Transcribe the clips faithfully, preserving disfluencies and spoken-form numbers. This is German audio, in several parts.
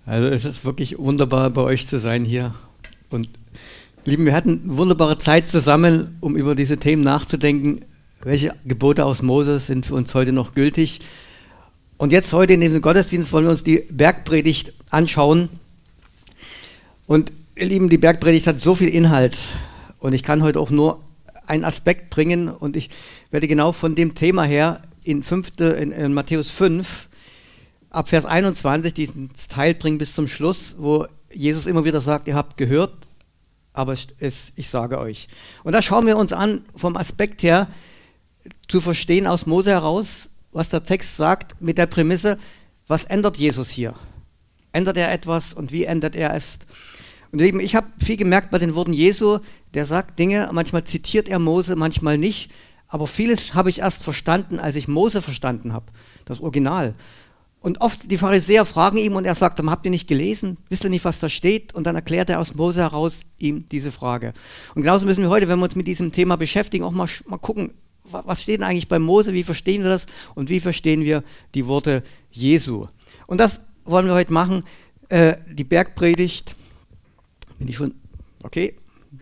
Also es ist wirklich wunderbar, bei euch zu sein hier. Und Lieben, wir hatten eine wunderbare Zeit zusammen, um über diese Themen nachzudenken. Welche Gebote aus Mose sind für uns heute noch gültig? Und jetzt heute in dem Gottesdienst wollen wir uns die Bergpredigt anschauen. Und ihr Lieben, die Bergpredigt hat so viel Inhalt. Und ich kann heute auch nur einen Aspekt bringen. Und ich werde genau von dem Thema her in, fünfte, in, in Matthäus fünf, ab Vers einundzwanzig, diesen Teil bringen bis zum Schluss, wo Jesus immer wieder sagt, ihr habt gehört, aber es, es, ich sage euch. Und da schauen wir uns an, vom Aspekt her, zu verstehen aus Mose heraus, was der Text sagt, mit der Prämisse, was ändert Jesus hier? Ändert er etwas und wie ändert er es? Und eben, ich habe viel gemerkt bei den Worten Jesu, der sagt Dinge, manchmal zitiert er Mose, manchmal nicht, aber vieles habe ich erst verstanden, als ich Mose verstanden habe, das Original. Und oft die Pharisäer fragen ihm und er sagt, habt ihr nicht gelesen? Wisst ihr nicht, was da steht? Und dann erklärt er aus Mose heraus ihm diese Frage. Und genauso müssen wir heute, wenn wir uns mit diesem Thema beschäftigen, auch mal, mal gucken, was steht denn eigentlich bei Mose, wie verstehen wir das und wie verstehen wir die Worte Jesu? Und das wollen wir heute machen, äh, die Bergpredigt. Bin ich schon, okay,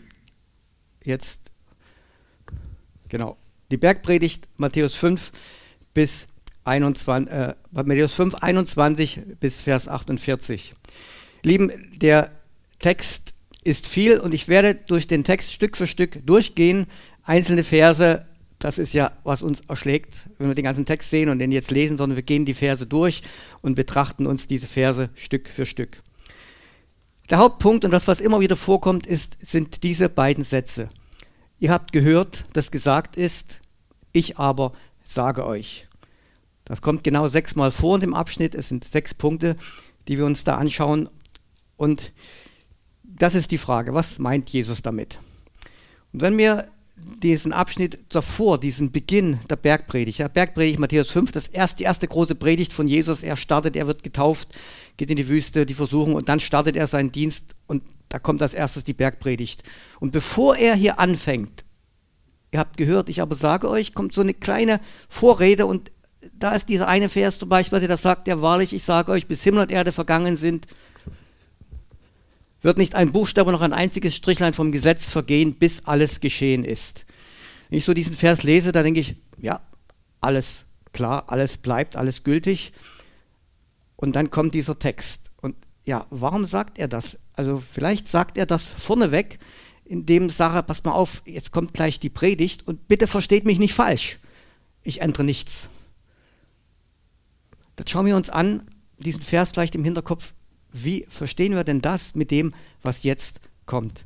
jetzt, genau, die Bergpredigt, Matthäus fünf bis einundzwanzig, äh, Matthäus fünf, einundzwanzig bis Vers achtundvierzig. Lieben, der Text ist viel und ich werde durch den Text Stück für Stück durchgehen, einzelne Verse. Das ist ja, was uns erschlägt, wenn wir den ganzen Text sehen und den jetzt lesen, sondern wir gehen die Verse durch und betrachten uns diese Verse Stück für Stück. Der Hauptpunkt und das, was immer wieder vorkommt, ist, sind diese beiden Sätze. Ihr habt gehört, dass gesagt ist, ich aber sage euch. Das kommt genau sechsmal vor in dem Abschnitt. Es sind sechs Punkte, die wir uns da anschauen. Und das ist die Frage, was meint Jesus damit? Und wenn wir diesen Abschnitt davor, diesen Beginn der Bergpredigt, ja, Bergpredigt Matthäus fünf, das erst, die erste große Predigt von Jesus, er startet, er wird getauft, geht in die Wüste, die Versuchung und dann startet er seinen Dienst und da kommt als erstes die Bergpredigt. Und bevor er hier anfängt, ihr habt gehört, ich aber sage euch, kommt so eine kleine Vorrede und da ist dieser eine Vers zum Beispiel, der sagt, ja wahrlich, ich sage euch, bis Himmel und Erde vergangen sind, wird nicht ein Buchstabe noch ein einziges Strichlein vom Gesetz vergehen, bis alles geschehen ist. Wenn ich so diesen Vers lese, da denke ich, ja, alles klar, alles bleibt, alles gültig. Und dann kommt dieser Text. Und ja, warum sagt er das? Also vielleicht sagt er das vorneweg, indem Sarah, passt mal auf, jetzt kommt gleich die Predigt und bitte versteht mich nicht falsch. Ich ändere nichts. Dann schauen wir uns an, diesen Vers vielleicht im Hinterkopf, wie verstehen wir denn das mit dem, was jetzt kommt?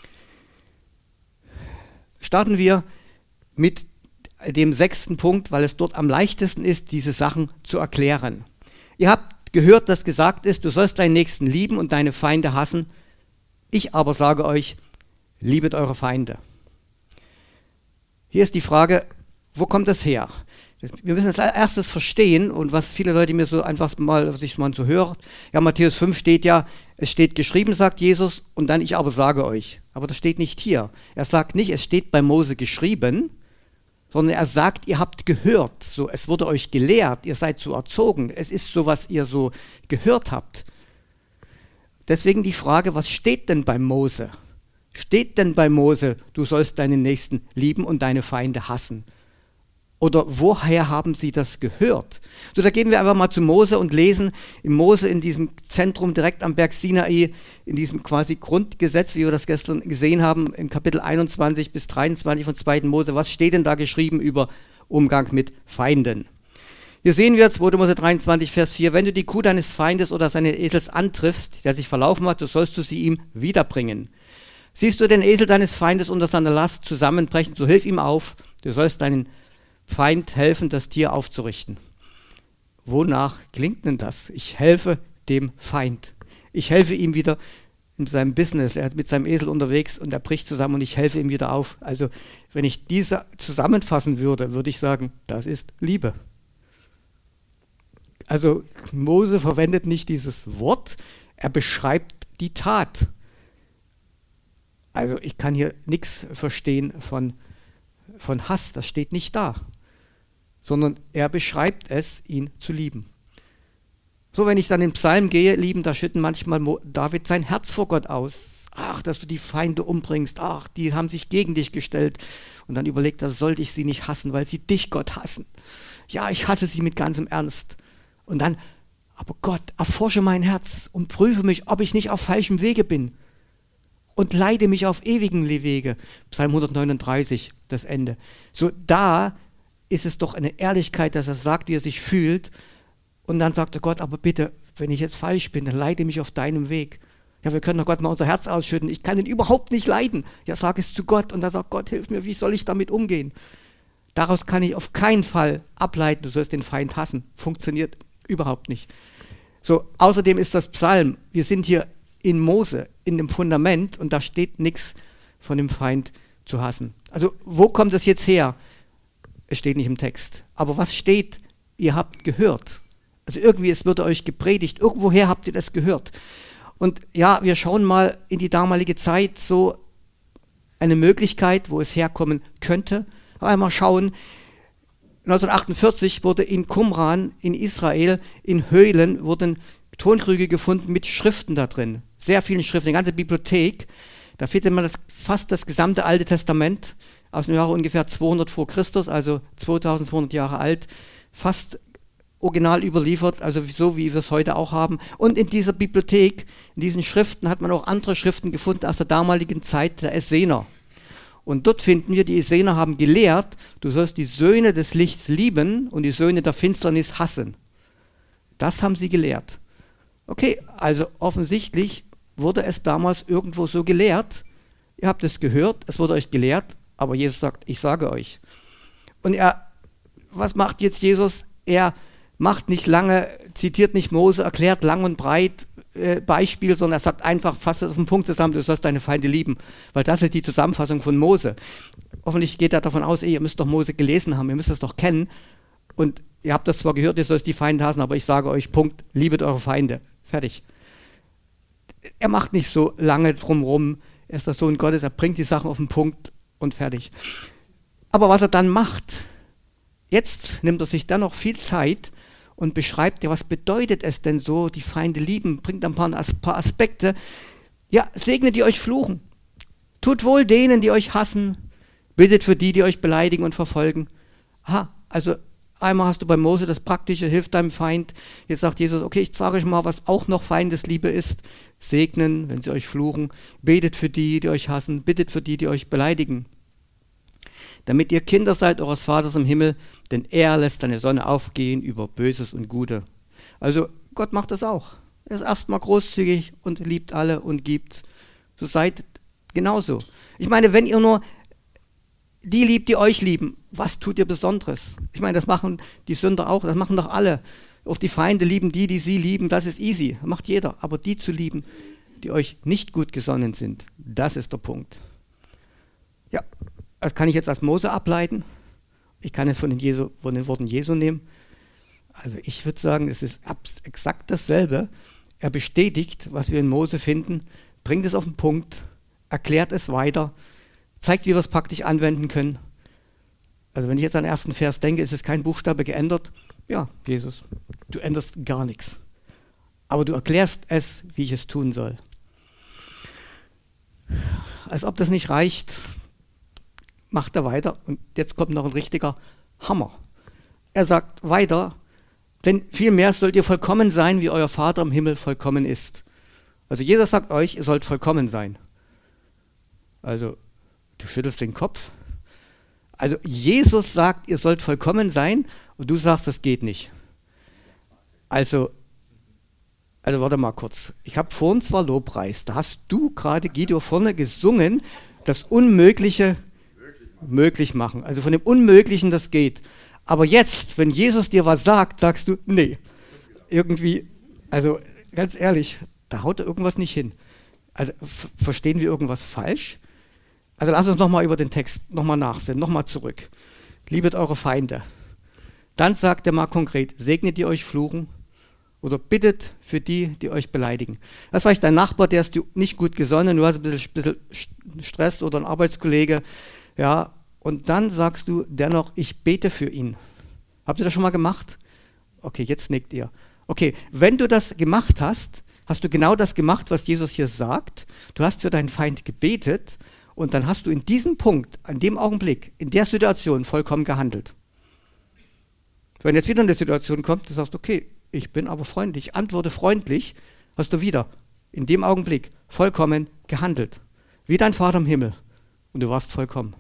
Starten wir mit dem sechsten Punkt, weil es dort am leichtesten ist, diese Sachen zu erklären. Ihr habt gehört, dass gesagt ist, du sollst deinen Nächsten lieben und deine Feinde hassen. Ich aber sage euch, liebet eure Feinde. Hier ist die Frage, wo kommt das her? Wir müssen als erstes verstehen und was viele Leute mir so einfach mal, was ich mal so höre, ja, Matthäus fünf steht ja, es steht geschrieben, sagt Jesus, und dann ich aber sage euch. Aber das steht nicht hier. Er sagt nicht, es steht bei Mose geschrieben, sondern er sagt, ihr habt gehört, so, es wurde euch gelehrt, ihr seid so erzogen, es ist so, was ihr so gehört habt. Deswegen die Frage, was steht denn bei Mose? Steht denn bei Mose, du sollst deinen Nächsten lieben und deine Feinde hassen? Oder woher haben sie das gehört? So, da gehen wir einfach mal zu Mose und lesen im Mose in diesem Zentrum direkt am Berg Sinai, in diesem quasi Grundgesetz, wie wir das gestern gesehen haben, im Kapitel einundzwanzig bis dreiundzwanzig von zweiten Mose. Was steht denn da geschrieben über Umgang mit Feinden? Hier sehen wir zweite Mose dreiundzwanzig, Vers vier, wenn du die Kuh deines Feindes oder seines Esels antriffst, der sich verlaufen hat, so sollst du sie ihm wiederbringen. Siehst du den Esel deines Feindes unter seiner Last zusammenbrechen, so hilf ihm auf, du sollst deinen Feind helfen, das Tier aufzurichten. Wonach klingt denn das? Ich helfe dem Feind. Ich helfe ihm wieder in seinem Business. Er ist mit seinem Esel unterwegs und er bricht zusammen und ich helfe ihm wieder auf. Also wenn ich diese zusammenfassen würde, würde ich sagen, das ist Liebe. Also Mose verwendet nicht dieses Wort, er beschreibt die Tat. Also ich kann hier nichts verstehen von, von Hass, das steht nicht da. Sondern er beschreibt es, ihn zu lieben. So, wenn ich dann in den Psalm gehe, Lieben, da schütten manchmal David sein Herz vor Gott aus. Ach, dass du die Feinde umbringst. Ach, die haben sich gegen dich gestellt. Und dann überlegt er, sollte ich sie nicht hassen, weil sie dich, Gott, hassen. Ja, ich hasse sie mit ganzem Ernst. Und dann, aber Gott, erforsche mein Herz und prüfe mich, ob ich nicht auf falschem Wege bin. Und leite mich auf ewigen Wege. Psalm hundertneununddreißig, das Ende. So, da ist es doch eine Ehrlichkeit, dass er sagt, wie er sich fühlt. Und dann sagte Gott, aber bitte, wenn ich jetzt falsch bin, dann leite mich auf deinem Weg. Ja, wir können doch Gott mal unser Herz ausschütten. Ich kann ihn überhaupt nicht leiden. Ja, sag es zu Gott. Und dann sagt Gott, hilf mir, wie soll ich damit umgehen? Daraus kann ich auf keinen Fall ableiten, du sollst den Feind hassen. Funktioniert überhaupt nicht. So, außerdem ist das Psalm. Wir sind hier in Mose, in dem Fundament, und da steht nichts von dem Feind zu hassen. Also, wo kommt das jetzt her? Es steht nicht im Text. Aber was steht? Ihr habt gehört. Also irgendwie, es wurde euch gepredigt. Irgendwoher habt ihr das gehört. Und ja, wir schauen mal in die damalige Zeit, so eine Möglichkeit, wo es herkommen könnte. Einmal schauen, neunzehnhundertachtundvierzig wurde in Qumran in Israel in Höhlen wurden Tonkrüge gefunden mit Schriften da drin. Sehr vielen Schriften, eine ganze Bibliothek. Da findet man das, fast das gesamte Alte Testament aus dem Jahre ungefähr zweihundert vor Christus, also zweitausendzweihundert Jahre alt, fast original überliefert, also so wie wir es heute auch haben. Und in dieser Bibliothek, in diesen Schriften, hat man auch andere Schriften gefunden aus der damaligen Zeit der Essener. Und dort finden wir, die Essener haben gelehrt, du sollst die Söhne des Lichts lieben und die Söhne der Finsternis hassen. Das haben sie gelehrt. Okay, also offensichtlich wurde es damals irgendwo so gelehrt. Ihr habt es gehört, es wurde euch gelehrt, aber Jesus sagt, ich sage euch. Und er, was macht jetzt Jesus? Er macht nicht lange, zitiert nicht Mose, erklärt lang und breit äh, Beispiel, sondern er sagt einfach, fasst es auf den Punkt zusammen, du sollst deine Feinde lieben, weil das ist die Zusammenfassung von Mose. Hoffentlich geht er davon aus, ey, ihr müsst doch Mose gelesen haben, ihr müsst es doch kennen und ihr habt das zwar gehört, ihr sollt die Feinde hassen, aber ich sage euch, Punkt, liebet eure Feinde, fertig. Er macht nicht so lange drumherum, er ist der Sohn Gottes, er bringt die Sachen auf den Punkt und fertig. Aber was er dann macht, jetzt nimmt er sich dann noch viel Zeit und beschreibt ja, was bedeutet es denn so, die Feinde lieben, bringt ein paar, ein paar Aspekte. Ja, segnet die euch fluchen. Tut wohl denen, die euch hassen. Bittet für die, die euch beleidigen und verfolgen. Aha, also einmal hast du bei Mose das Praktische, hilft deinem Feind. Jetzt sagt Jesus, okay, ich sage euch mal, was auch noch Feindesliebe ist. Segnen, wenn sie euch fluchen. Betet für die, die euch hassen. Bittet für die, die euch beleidigen. Damit ihr Kinder seid eures Vaters im Himmel, denn er lässt seine Sonne aufgehen über Böses und Gute. Also Gott macht das auch. Er ist erstmal großzügig und liebt alle und gibt. So seid genauso. Ich meine, wenn ihr nur die liebt, die euch lieben, was tut ihr Besonderes? Ich meine, das machen die Sünder auch, das machen doch alle. Auch die Feinde lieben die, die sie lieben, das ist easy, das macht jeder. Aber die zu lieben, die euch nicht gut gesonnen sind, das ist der Punkt. Ja. Das kann ich jetzt als Mose ableiten. Ich kann es von den, Jesu, von den Worten Jesu nehmen. Also ich würde sagen, es ist exakt dasselbe. Er bestätigt, was wir in Mose finden, bringt es auf den Punkt, erklärt es weiter, zeigt, wie wir es praktisch anwenden können. Also wenn ich jetzt an den ersten Vers denke, ist es kein Buchstabe geändert. Ja, Jesus, du änderst gar nichts. Aber du erklärst es, wie ich es tun soll. Als ob das nicht reicht, macht er weiter und jetzt kommt noch ein richtiger Hammer. Er sagt weiter, denn vielmehr sollt ihr vollkommen sein, wie euer Vater im Himmel vollkommen ist. Also Jesus sagt euch, ihr sollt vollkommen sein. Also du schüttelst den Kopf. Also Jesus sagt, ihr sollt vollkommen sein und du sagst, das geht nicht. Also, also warte mal kurz. Ich habe vorhin zwar Lobpreis, da hast du gerade, Guido, vorne gesungen, das Unmögliche möglich machen. Also von dem Unmöglichen, das geht. Aber jetzt, wenn Jesus dir was sagt, sagst du, nee, irgendwie, also ganz ehrlich, da haut er irgendwas nicht hin. Also f- verstehen wir irgendwas falsch? Also lass uns nochmal über den Text nochmal nachsehen, nochmal zurück. Liebet eure Feinde. Dann sagt er mal konkret, segnet die euch fluchen oder bittet für die, die euch beleidigen. Das war vielleicht dein Nachbar, der ist dir nicht gut gesonnen, du hast ein bisschen, bisschen Stress oder ein Arbeitskollege. Ja, und dann sagst du dennoch, ich bete für ihn. Habt ihr das schon mal gemacht? Okay, jetzt nickt ihr. Okay, wenn du das gemacht hast, hast du genau das gemacht, was Jesus hier sagt. Du hast für deinen Feind gebetet und dann hast du in diesem Punkt, an dem Augenblick, in der Situation vollkommen gehandelt. Wenn jetzt wieder eine Situation kommt, du sagst, okay, ich bin aber freundlich, antworte freundlich, hast du wieder in dem Augenblick vollkommen gehandelt. Wie dein Vater im Himmel. Und du warst vollkommen.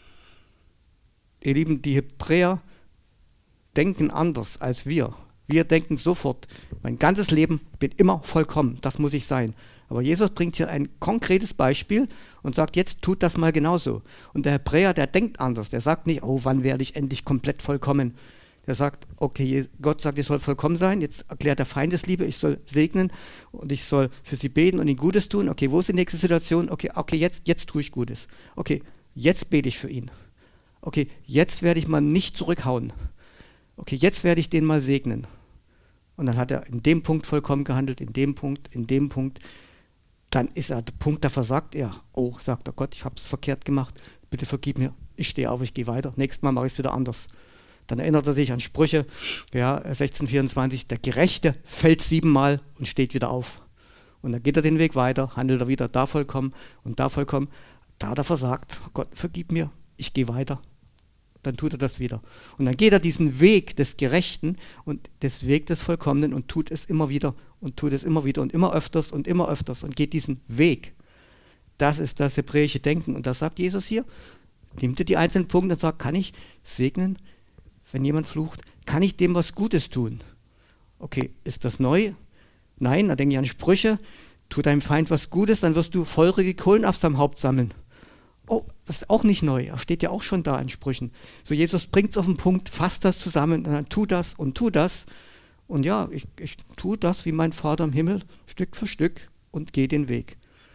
Ihr Lieben, die Hebräer denken anders als wir. Wir denken sofort, mein ganzes Leben bin immer vollkommen, das muss ich sein. Aber Jesus bringt hier ein konkretes Beispiel und sagt, jetzt tut das mal genauso. Und der Hebräer, der denkt anders, der sagt nicht, oh, wann werde ich endlich komplett vollkommen. Der sagt, okay, Gott sagt, ich soll vollkommen sein, jetzt erklärt er Feindesliebe, ich soll segnen und ich soll für sie beten und ihnen Gutes tun. Okay, wo ist die nächste Situation? Okay, okay, jetzt, jetzt tue ich Gutes. Okay, jetzt bete ich für ihn. Okay, jetzt werde ich mal nicht zurückhauen. Okay, jetzt werde ich den mal segnen. Und dann hat er in dem Punkt vollkommen gehandelt, in dem Punkt, in dem Punkt. Dann ist er der Punkt, da versagt er. Oh, sagt er, Gott, ich habe es verkehrt gemacht, bitte vergib mir. Ich stehe auf, ich gehe weiter. Nächstes Mal mache ich es wieder anders. Dann erinnert er sich an Sprüche, ja, sechzehn vierundzwanzig, der Gerechte fällt siebenmal und steht wieder auf. Und dann geht er den Weg weiter, handelt er wieder da vollkommen und da vollkommen. Da hat er versagt, Gott, vergib mir, ich gehe weiter. Dann tut er das wieder. Und dann geht er diesen Weg des Gerechten und des Weg des Vollkommenen und tut es immer wieder und tut es immer wieder und immer öfters und immer öfters und geht diesen Weg. Das ist das hebräische Denken. Und das sagt Jesus hier. Nimmt er die einzelnen Punkte und sagt, kann ich segnen, wenn jemand flucht? Kann ich dem was Gutes tun? Okay, ist das neu? Nein, da denke ich an Sprüche. Tu deinem Feind was Gutes, dann wirst du feurige Kohlen auf seinem Haupt sammeln. Oh, das ist auch nicht neu, er steht ja auch schon da in Sprüchen. So, Jesus bringt es auf den Punkt, fasst das zusammen und dann tu das und tu das. Und ja, ich, ich tue das wie mein Vater im Himmel, Stück für Stück und gehe den Weg.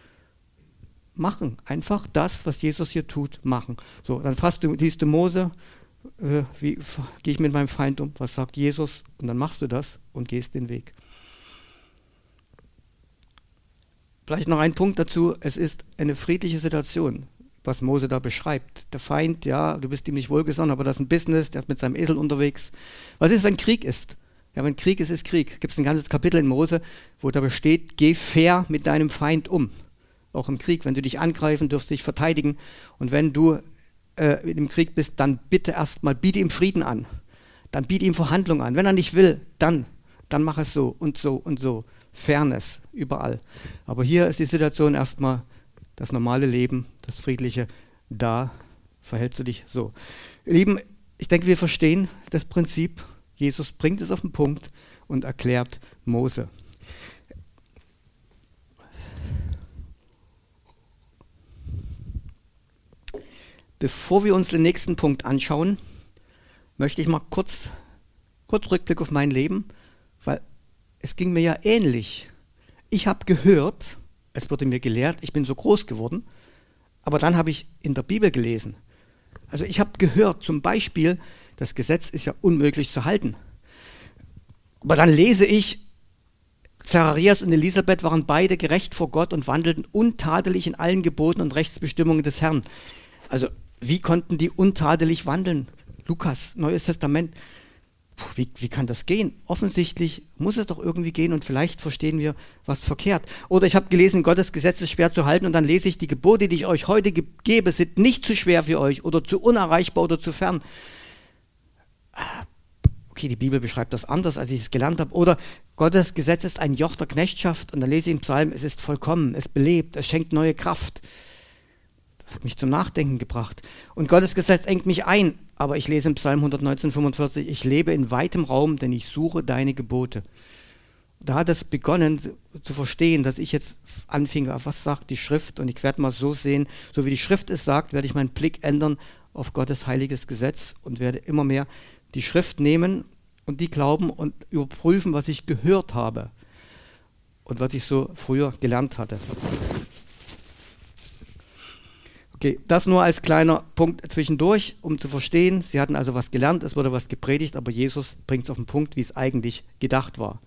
Machen, einfach das, was Jesus hier tut, machen. So, dann fasst du, liest du Mose, äh, wie gehe ich mit meinem Feind um, was sagt Jesus? Und dann machst du das und gehst den Weg. Vielleicht noch ein Punkt dazu, es ist eine friedliche Situation, was Mose da beschreibt. Der Feind, ja, du bist ihm nicht wohlgesonnen, aber das ist ein Business, der ist mit seinem Esel unterwegs. Was ist, wenn Krieg ist? Ja, wenn Krieg ist, ist Krieg. Gibt es ein ganzes Kapitel in Mose, wo da besteht, geh fair mit deinem Feind um. Auch im Krieg, wenn du dich angreifen, dürfst du dich verteidigen. Und wenn du äh, im Krieg bist, dann bitte erstmal, biete ihm Frieden an. Dann biete ihm Verhandlungen an. Wenn er nicht will, dann, dann mach es so und so und so. Fairness, überall. Aber hier ist die Situation erstmal, das normale Leben, das friedliche, da verhältst du dich so. Ihr Lieben, ich denke, wir verstehen das Prinzip. Jesus bringt es auf den Punkt und erklärt Mose. Bevor wir uns den nächsten Punkt anschauen, möchte ich mal kurz, kurz Rückblick auf mein Leben, weil es ging mir ja ähnlich. Ich habe gehört, es wurde mir gelehrt, ich bin so groß geworden, aber dann habe ich in der Bibel gelesen. Also ich habe gehört, zum Beispiel, das Gesetz ist ja unmöglich zu halten. Aber dann lese ich, Zacharias und Elisabeth waren beide gerecht vor Gott und wandelten untadelig in allen Geboten und Rechtsbestimmungen des Herrn. Also wie konnten die untadelig wandeln? Lukas, Neues Testament. Puh, wie, wie kann das gehen? Offensichtlich muss es doch irgendwie gehen und vielleicht verstehen wir was verkehrt. Oder ich habe gelesen, Gottes Gesetz ist schwer zu halten und dann lese ich, die Gebote, die ich euch heute ge- gebe, sind nicht zu schwer für euch oder zu unerreichbar oder zu fern. Okay, die Bibel beschreibt das anders, als ich es gelernt habe. Oder Gottes Gesetz ist ein Joch der Knechtschaft und dann lese ich im Psalm, es ist vollkommen, es belebt, es schenkt neue Kraft. Das hat mich zum Nachdenken gebracht. Und Gottes Gesetz engt mich ein. Aber ich lese im Psalm hundertneunzehn, fünfundvierzig, ich lebe in weitem Raum, denn ich suche deine Gebote. Da hat es begonnen zu verstehen, dass ich jetzt anfing, was sagt die Schrift? Und ich werde mal so sehen, so wie die Schrift es sagt, werde ich meinen Blick ändern auf Gottes heiliges Gesetz und werde immer mehr die Schrift nehmen und die glauben und überprüfen, was ich gehört habe und was ich so früher gelernt hatte. Okay, das nur als kleiner Punkt zwischendurch, um zu verstehen, sie hatten also was gelernt, es wurde was gepredigt, aber Jesus bringt es auf den Punkt, wie es eigentlich gedacht war.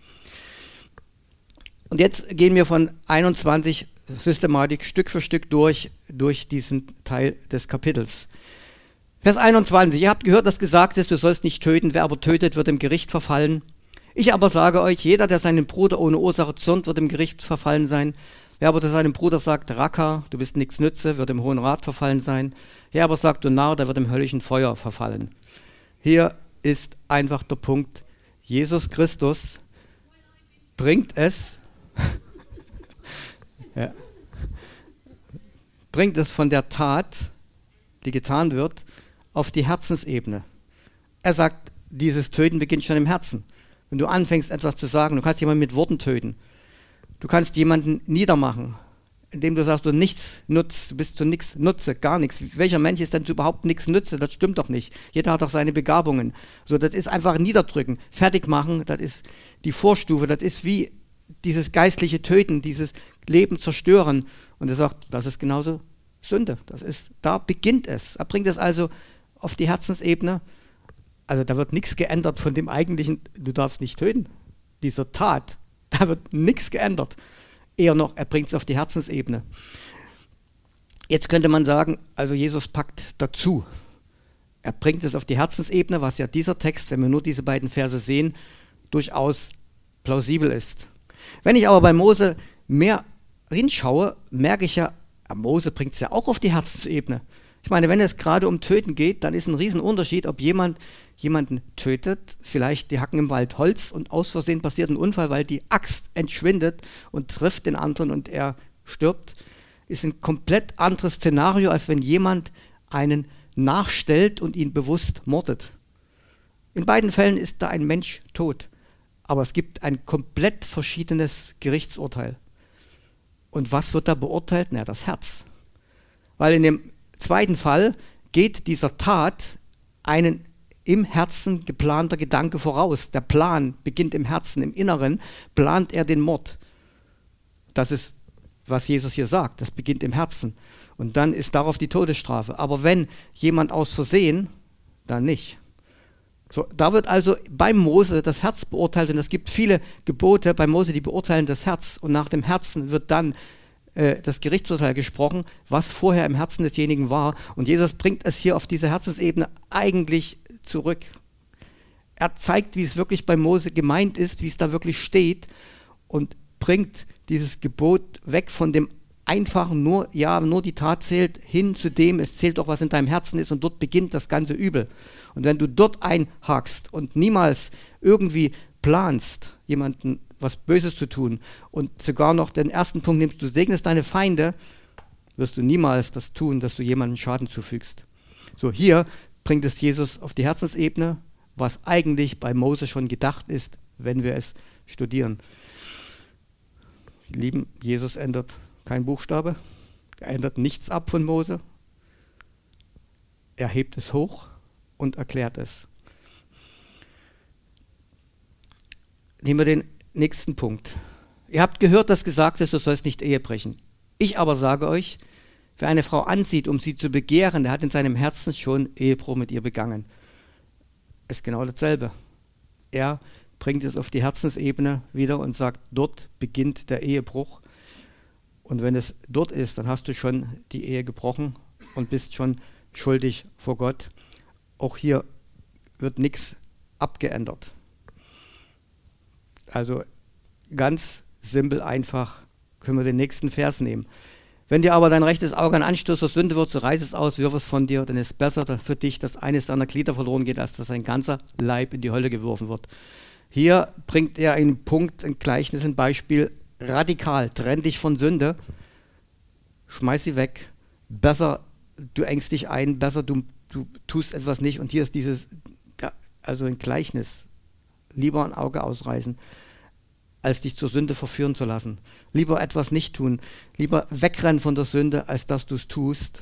Und jetzt gehen wir von einundzwanzig Systematik Stück für Stück durch, durch diesen Teil des Kapitels. Vers einundzwanzig, ihr habt gehört, dass gesagt ist, du sollst nicht töten, wer aber tötet, wird dem Gericht verfallen. Ich aber sage euch, jeder, der seinem Bruder ohne Ursache zürnt, wird im Gericht verfallen sein. Wer aber zu seinem Bruder sagt, Racker, du bist nichts nütze, wird im Hohen Rat verfallen sein. Wer aber sagt, du Narr, der wird im höllischen Feuer verfallen. Hier ist einfach der Punkt, Jesus Christus bringt es, ja, bringt es von der Tat, die getan wird, auf die Herzensebene. Er sagt, dieses Töten beginnt schon im Herzen. Wenn du anfängst, etwas zu sagen, du kannst jemanden mit Worten töten. Du kannst jemanden niedermachen, indem du sagst, du nichts nutzt, du bist zu nichts Nutze, gar nichts. Welcher Mensch ist denn zu überhaupt nichts Nutze? Das stimmt doch nicht. Jeder hat doch seine Begabungen. So, das ist einfach niederdrücken, fertig machen, das ist die Vorstufe, das ist wie dieses geistliche Töten, dieses Leben zerstören. Und er sagt, das ist genauso Sünde. Das ist, da beginnt es. Er bringt es also auf die Herzensebene. Also da wird nichts geändert von dem eigentlichen, du darfst nicht töten. Dieser Tat, da wird nichts geändert. Eher noch, er bringt es auf die Herzensebene. Jetzt könnte man sagen, also Jesus packt dazu. Er bringt es auf die Herzensebene, was ja dieser Text, wenn wir nur diese beiden Verse sehen, durchaus plausibel ist. Wenn ich aber bei Mose mehr hinschaue, merke ich ja, Mose bringt es ja auch auf die Herzensebene. Ich meine, wenn es gerade um Töten geht, dann ist ein Riesenunterschied, ob jemand jemanden tötet, vielleicht die hacken im Wald Holz und aus Versehen passiert ein Unfall, weil die Axt entschwindet und trifft den anderen und er stirbt, ist ein komplett anderes Szenario, als wenn jemand einen nachstellt und ihn bewusst mordet. In beiden Fällen ist da ein Mensch tot, aber es gibt ein komplett verschiedenes Gerichtsurteil. Und was wird da beurteilt? Na, das Herz. Weil in dem zweiten Fall geht dieser Tat einen im Herzen geplanter Gedanke voraus. Der Plan beginnt im Herzen, im Inneren plant er den Mord. Das ist, was Jesus hier sagt, das beginnt im Herzen. Und dann ist darauf die Todesstrafe. Aber wenn jemand aus Versehen, dann nicht. So, da wird also beim Mose das Herz beurteilt und es gibt viele Gebote bei Mose, die beurteilen das Herz und nach dem Herzen wird dann äh, das Gerichtsurteil gesprochen, was vorher im Herzen desjenigen war. Und Jesus bringt es hier auf diese Herzensebene eigentlich zurück. Er zeigt, wie es wirklich bei Mose gemeint ist, wie es da wirklich steht und bringt dieses Gebot weg von dem einfachen, nur, ja, nur die Tat zählt, hin zu dem, es zählt auch, was in deinem Herzen ist und dort beginnt das ganze Übel. Und wenn du dort einhakst und niemals irgendwie planst, jemandem was Böses zu tun und sogar noch den ersten Punkt nimmst, du segnest deine Feinde, wirst du niemals das tun, dass du jemandem Schaden zufügst. So, hier bringt es Jesus auf die Herzensebene, was eigentlich bei Mose schon gedacht ist, wenn wir es studieren. Lieben, Jesus ändert kein Buchstabe, er ändert nichts ab von Mose, er hebt es hoch und erklärt es. Nehmen wir den nächsten Punkt. Ihr habt gehört, dass gesagt ist, du sollst nicht Ehe brechen. Ich aber sage euch, wer eine Frau ansieht, um sie zu begehren, der hat in seinem Herzen schon Ehebruch mit ihr begangen. Ist genau dasselbe. Er bringt es auf die Herzensebene wieder und sagt, dort beginnt der Ehebruch. Und wenn es dort ist, dann hast du schon die Ehe gebrochen und bist schon schuldig vor Gott. Auch hier wird nichts abgeändert. Also ganz simpel, einfach können wir den nächsten Vers nehmen. Wenn dir aber dein rechtes Auge ein Anstoß zur Sünde wird, so reiß es aus, wirf es von dir, denn es ist besser für dich, dass eines deiner Glieder verloren geht, als dass ein ganzer Leib in die Hölle geworfen wird. Hier bringt er einen Punkt, ein Gleichnis, ein Beispiel, radikal, trenn dich von Sünde, schmeiß sie weg, besser du engst dich ein, besser du, du tust etwas nicht und hier ist dieses, also ein Gleichnis, lieber ein Auge ausreißen, als dich zur Sünde verführen zu lassen. Lieber etwas nicht tun, lieber wegrennen von der Sünde, als dass du es tust.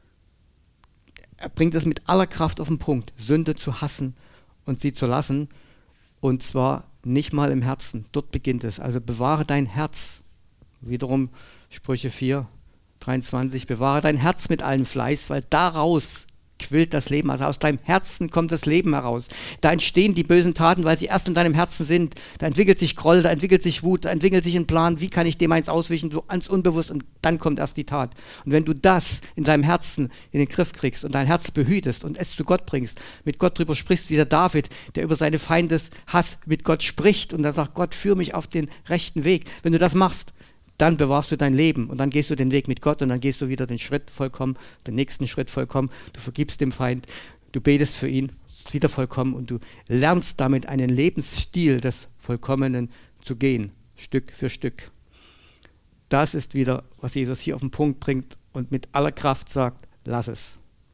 Er bringt es mit aller Kraft auf den Punkt, Sünde zu hassen und sie zu lassen, und zwar nicht mal im Herzen. Dort beginnt es. Also bewahre dein Herz. Wiederum Sprüche vier, dreiundzwanzig, bewahre dein Herz mit allem Fleiß, weil daraus quillt das Leben. Also aus deinem Herzen kommt das Leben heraus. Da entstehen die bösen Taten, weil sie erst in deinem Herzen sind. Da entwickelt sich Groll, da entwickelt sich Wut, da entwickelt sich ein Plan, wie kann ich dem eins auswischen, so ans Unbewusst, und dann kommt erst die Tat. Und wenn du das in deinem Herzen in den Griff kriegst und dein Herz behütest und es zu Gott bringst, mit Gott drüber sprichst, wie der David, der über seine Feindes Hass mit Gott spricht und dann sagt, Gott, führ mich auf den rechten Weg. Wenn du das machst, dann bewahrst du dein Leben und dann gehst du den Weg mit Gott und dann gehst du wieder den Schritt vollkommen, den nächsten Schritt vollkommen. Du vergibst dem Feind, du betest für ihn, ist wieder vollkommen und du lernst damit einen Lebensstil des Vollkommenen zu gehen, Stück für Stück. Das ist wieder, was Jesus hier auf den Punkt bringt und mit aller Kraft sagt, lass es.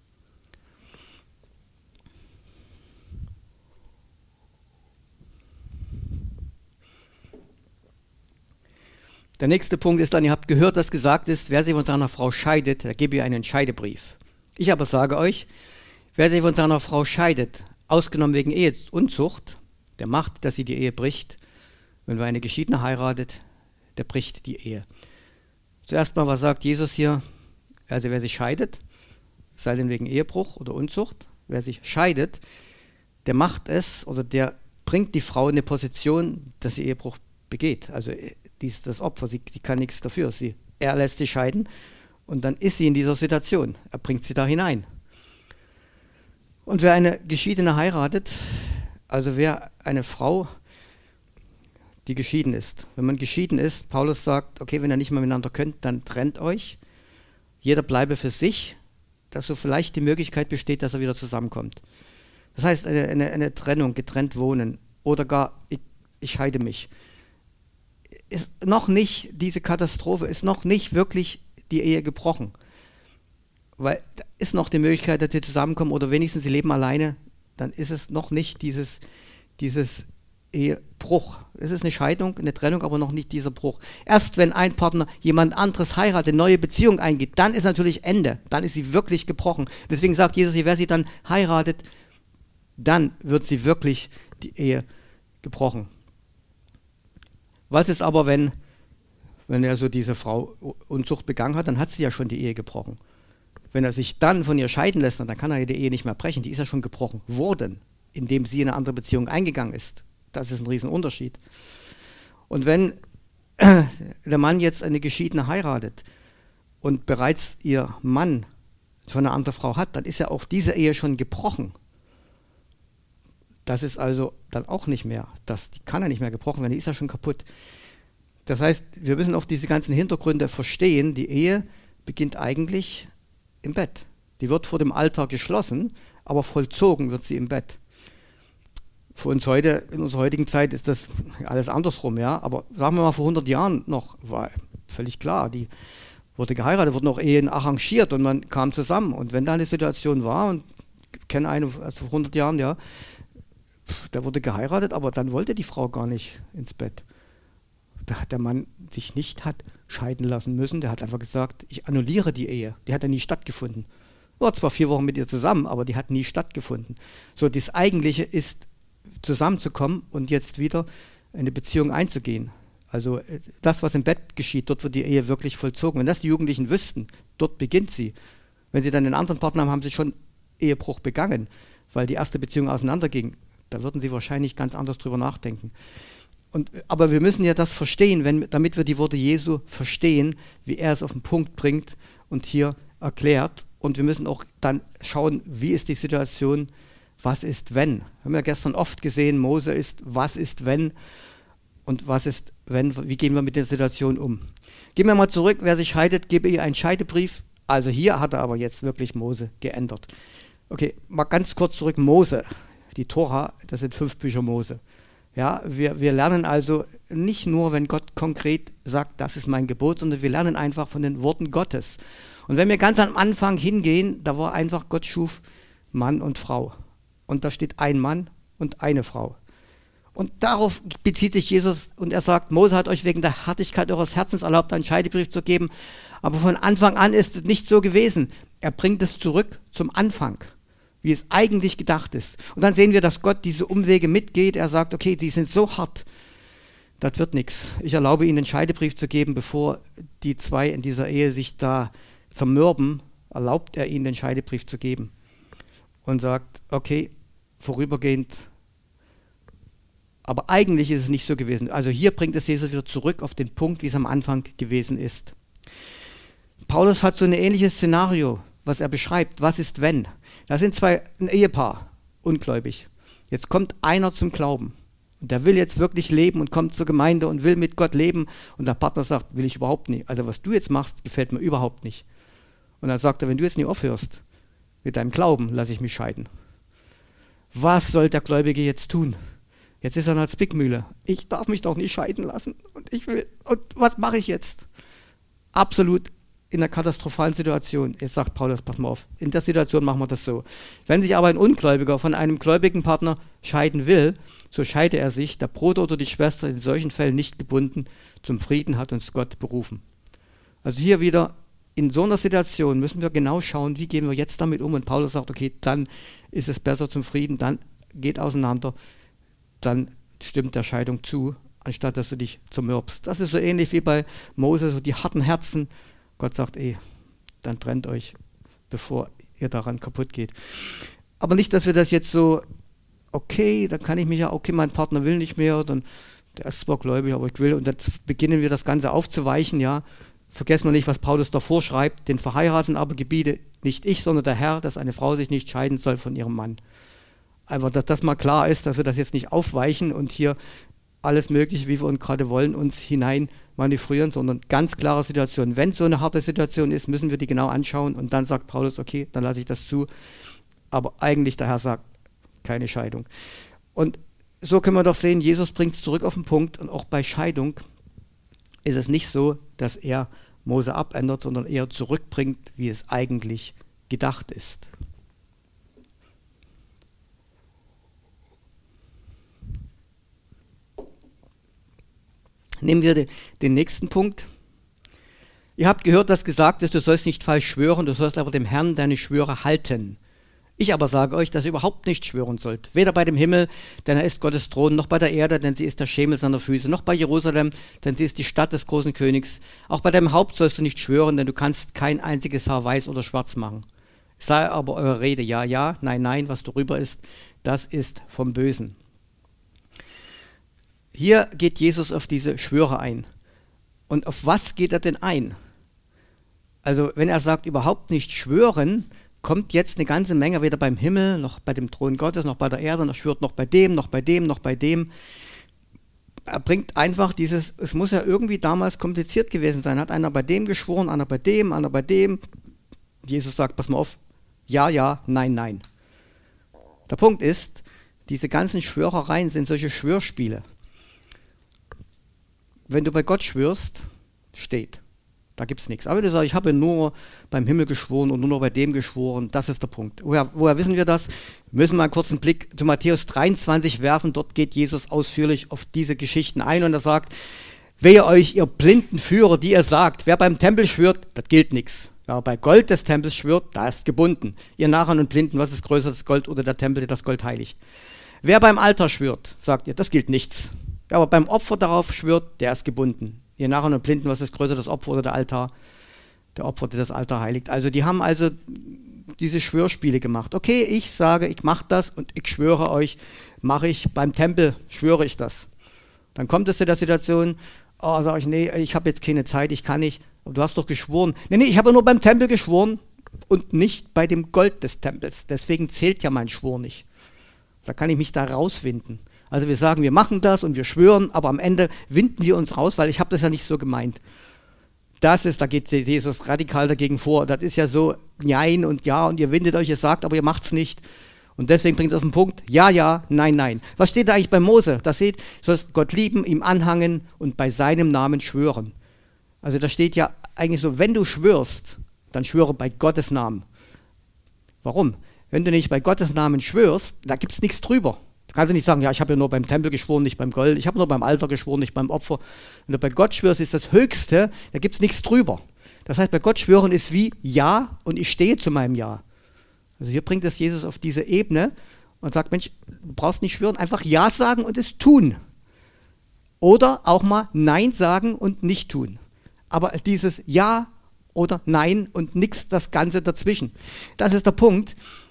Der nächste Punkt ist dann, ihr habt gehört, dass gesagt ist, wer sich von seiner Frau scheidet, der gebe ihr einen Scheidebrief. Ich aber sage euch, wer sich von seiner Frau scheidet, ausgenommen wegen Eheunzucht, der macht, dass sie die Ehe bricht. Wenn wer eine Geschiedene heiratet, der bricht die Ehe. Zuerst mal, was sagt Jesus hier? Also wer sich scheidet, sei denn wegen Ehebruch oder Unzucht, wer sich scheidet, der macht es oder der bringt die Frau in eine Position, dass sie Ehebruch begeht. Also die ist das Opfer, sie die kann nichts dafür. Sie, er lässt sie scheiden und dann ist sie in dieser Situation. Er bringt sie da hinein. Und wer eine Geschiedene heiratet, also wer eine Frau, die geschieden ist. Wenn man geschieden ist, Paulus sagt, okay, wenn ihr nicht mehr miteinander könnt, dann trennt euch. Jeder bleibe für sich, dass so vielleicht die Möglichkeit besteht, dass er wieder zusammenkommt. Das heißt, eine, eine, eine Trennung, getrennt wohnen oder gar, ich, ich scheide mich. Ist noch nicht, diese Katastrophe ist noch nicht wirklich die Ehe gebrochen. Weil da ist noch die Möglichkeit, dass sie zusammenkommen oder wenigstens sie leben alleine, dann ist es noch nicht dieses, dieses Ehebruch. Es ist eine Scheidung, eine Trennung, aber noch nicht dieser Bruch. Erst wenn ein Partner jemand anderes heiratet, eine neue Beziehung eingeht, dann ist natürlich Ende. Dann ist sie wirklich gebrochen. Deswegen sagt Jesus, wer sie dann heiratet, dann wird sie wirklich die Ehe gebrochen. Was ist aber, wenn, wenn er so diese Frau Unzucht begangen hat, dann hat sie ja schon die Ehe gebrochen. Wenn er sich dann von ihr scheiden lässt, dann kann er ja die Ehe nicht mehr brechen. Die ist ja schon gebrochen worden, indem sie in eine andere Beziehung eingegangen ist. Das ist ein Riesenunterschied. Und wenn der Mann jetzt eine Geschiedene heiratet und bereits ihr Mann schon eine andere Frau hat, dann ist ja auch diese Ehe schon gebrochen. Das ist also dann auch nicht mehr, das, die kann ja nicht mehr gebrochen werden, die ist ja schon kaputt. Das heißt, wir müssen auch diese ganzen Hintergründe verstehen. Die Ehe beginnt eigentlich im Bett. Die wird vor dem Altar geschlossen, aber vollzogen wird sie im Bett. Für uns heute, in unserer heutigen Zeit ist das alles andersrum, ja. Aber sagen wir mal, vor hundert Jahren noch, war völlig klar, die wurde geheiratet, wurden auch Ehen arrangiert und man kam zusammen. Und wenn da eine Situation war, und ich kenne eine also vor hundert Jahren, ja, da wurde geheiratet, aber dann wollte die Frau gar nicht ins Bett. Da hat der Mann sich nicht hat scheiden lassen müssen. Der hat einfach gesagt, ich annulliere die Ehe. Die hat ja nie stattgefunden. War zwar vier Wochen mit ihr zusammen, aber die hat nie stattgefunden. So, das Eigentliche ist, zusammenzukommen und jetzt wieder eine Beziehung einzugehen. Also das, was im Bett geschieht, dort wird die Ehe wirklich vollzogen. Wenn das die Jugendlichen wüssten, dort beginnt sie. Wenn sie dann einen anderen Partner haben, haben sie schon Ehebruch begangen, weil die erste Beziehung auseinanderging. Da würden sie wahrscheinlich ganz anders drüber nachdenken. Und, aber wir müssen ja das verstehen, wenn, damit wir die Worte Jesu verstehen, wie er es auf den Punkt bringt und hier erklärt. Und wir müssen auch dann schauen, wie ist die Situation, was ist wenn. Wir haben ja gestern oft gesehen, Mose ist, was ist wenn und was ist wenn, wie gehen wir mit der Situation um. Gehen wir mal zurück, wer sich scheidet, gebe ihr einen Scheidebrief. Also hier hat er aber jetzt wirklich Mose geändert. Okay, mal ganz kurz zurück, Mose. Die Tora, das sind fünf Bücher Mose. Ja, wir, wir lernen also nicht nur, wenn Gott konkret sagt, das ist mein Gebot, sondern wir lernen einfach von den Worten Gottes. Und wenn wir ganz am Anfang hingehen, da war einfach, Gott schuf Mann und Frau. Und da steht ein Mann und eine Frau. Und darauf bezieht sich Jesus und er sagt, Mose hat euch wegen der Härtigkeit eures Herzens erlaubt, einen Scheidebrief zu geben. Aber von Anfang an ist es nicht so gewesen. Er bringt es zurück zum Anfang, wie es eigentlich gedacht ist. Und dann sehen wir, dass Gott diese Umwege mitgeht. Er sagt, okay, die sind so hart, das wird nichts. Ich erlaube ihnen, einen Scheidebrief zu geben, bevor die zwei in dieser Ehe sich da zermürben, erlaubt er ihnen, den Scheidebrief zu geben. und sagt, okay, vorübergehend. Aber eigentlich ist es nicht so gewesen. Also hier bringt es Jesus wieder zurück auf den Punkt, wie es am Anfang gewesen ist. Paulus hat so ein ähnliches Szenario, was er beschreibt. Was ist, wenn? Da sind zwei, ein Ehepaar, ungläubig. Jetzt kommt einer zum Glauben. Und der will jetzt wirklich leben und kommt zur Gemeinde und will mit Gott leben. Und der Partner sagt, will ich überhaupt nicht. Also was du jetzt machst, gefällt mir überhaupt nicht. Und dann sagt er, wenn du jetzt nicht aufhörst mit deinem Glauben, lasse ich mich scheiden. Was soll der Gläubige jetzt tun? Jetzt ist er eine Zwickmühle. Ich darf mich doch nicht scheiden lassen. Und ich will, und was mache ich jetzt? Absolut in einer katastrophalen Situation. Jetzt sagt Paulus, pass mal auf, in der Situation machen wir das so. Wenn sich aber ein Ungläubiger von einem gläubigen Partner scheiden will, so scheide er sich, der Bruder oder die Schwester in solchen Fällen nicht gebunden, zum Frieden hat uns Gott berufen. Also hier wieder, in so einer Situation müssen wir genau schauen, wie gehen wir jetzt damit um. Und Paulus sagt, okay, dann ist es besser zum Frieden, dann geht auseinander, dann stimmt der Scheidung zu, anstatt dass du dich zermürbst. Das ist so ähnlich wie bei Mose, so die harten Herzen. Gott sagt, ey, dann trennt euch, bevor ihr daran kaputt geht. Aber nicht, dass wir das jetzt so, okay, dann kann ich mich ja, okay, mein Partner will nicht mehr, dann, der ist zwar gläubig, aber ich will, und dann beginnen wir das Ganze aufzuweichen, ja. Vergessen wir nicht, was Paulus davor schreibt, den Verheirateten aber gebiete nicht ich, sondern der Herr, dass eine Frau sich nicht scheiden soll von ihrem Mann. Einfach, dass das mal klar ist, dass wir das jetzt nicht aufweichen und hier alles Mögliche, wie wir uns gerade wollen, uns hinein manövrieren, sondern ganz klare Situation. Wenn so eine harte Situation ist, müssen wir die genau anschauen und dann sagt Paulus, okay, dann lasse ich das zu. Aber eigentlich der Herr sagt, keine Scheidung. Und so können wir doch sehen, Jesus bringt es zurück auf den Punkt und auch bei Scheidung ist es nicht so, dass er Mose abändert, sondern eher zurückbringt, wie es eigentlich gedacht ist. Nehmen wir de, den nächsten Punkt. Ihr habt gehört, dass gesagt ist, du sollst nicht falsch schwören, du sollst aber dem Herrn deine Schwöre halten. Ich aber sage euch, dass ihr überhaupt nicht schwören sollt. Weder bei dem Himmel, denn er ist Gottes Thron, noch bei der Erde, denn sie ist der Schemel seiner Füße, noch bei Jerusalem, denn sie ist die Stadt des großen Königs. Auch bei deinem Haupt sollst du nicht schwören, denn du kannst kein einziges Haar weiß oder schwarz machen. Sei aber eure Rede ja, ja, nein, nein, was darüber ist, das ist vom Bösen. Hier geht Jesus auf diese Schwöre ein. Und auf was geht er denn ein? Also wenn er sagt, überhaupt nicht schwören, kommt jetzt eine ganze Menge, weder beim Himmel, noch bei dem Thron Gottes, noch bei der Erde, noch schwört noch bei dem, noch bei dem, noch bei dem. Er bringt einfach dieses, es muss ja irgendwie damals kompliziert gewesen sein. Hat einer bei dem geschworen, einer bei dem, einer bei dem. Jesus sagt, pass mal auf, ja, ja, nein, nein. Der Punkt ist, diese ganzen Schwörereien sind solche Schwörspiele. Wenn du bei Gott schwörst, steht. Da gibt es nichts. Aber wenn du sagst, ich habe nur beim Himmel geschworen und nur noch bei dem geschworen, das ist der Punkt. Woher, woher wissen wir das? Wir müssen mal einen kurzen Blick zu Matthäus dreiundzwanzig werfen. Dort geht Jesus ausführlich auf diese Geschichten ein und er sagt, wehe euch, ihr blinden Führer, die ihr sagt, wer beim Tempel schwört, das gilt nichts. Wer bei Gold des Tempels schwört, da ist gebunden. Ihr Narren und Blinden, was ist größer, das Gold oder der Tempel, der das Gold heiligt? Wer beim Altar schwört, sagt ihr, das gilt nichts. Wer aber beim Opfer darauf schwört, der ist gebunden. Ihr Narren und Blinden, was ist größer, das Opfer oder der Altar? Der Opfer, der das Altar heiligt. Also die haben also diese Schwörspiele gemacht. Okay, ich sage, ich mache das und ich schwöre euch, mache ich beim Tempel, schwöre ich das. Dann kommt es zu der Situation, oh, sage ich, nee, ich habe jetzt keine Zeit, ich kann nicht. Aber du hast doch geschworen. Nee, nee, ich habe nur beim Tempel geschworen und nicht bei dem Gold des Tempels. Deswegen zählt ja mein Schwur nicht. Da kann ich mich da rauswinden. Also wir sagen, wir machen das und wir schwören, aber am Ende winden wir uns raus, weil ich habe das ja nicht so gemeint. Das ist, da geht Jesus radikal dagegen vor. Das ist ja so, nein und ja und ihr windet euch, ihr sagt, aber ihr macht es nicht. Und deswegen bringt es auf den Punkt, ja, ja, nein, nein. Was steht da eigentlich bei Mose? Da steht, du sollst Gott lieben, ihm anhangen und bei seinem Namen schwören. Also da steht ja eigentlich so, wenn du schwörst, dann schwöre bei Gottes Namen. Warum? Wenn du nicht bei Gottes Namen schwörst, da gibt es nichts drüber. Du kannst nicht sagen, ja, ich habe ja nur beim Tempel geschworen, nicht beim Gold. Ich habe nur beim Altar geschworen, nicht beim Opfer. Wenn du bei Gott schwörst, ist das Höchste, da gibt es nichts drüber. Das heißt, bei Gott schwören ist wie Ja und ich stehe zu meinem Ja. Also hier bringt es Jesus auf diese Ebene und sagt, Mensch, du brauchst nicht schwören, einfach Ja sagen und es tun. Oder auch mal Nein sagen und nicht tun. Aber dieses Ja oder Nein und nichts das Ganze dazwischen. Das ist der Punkt.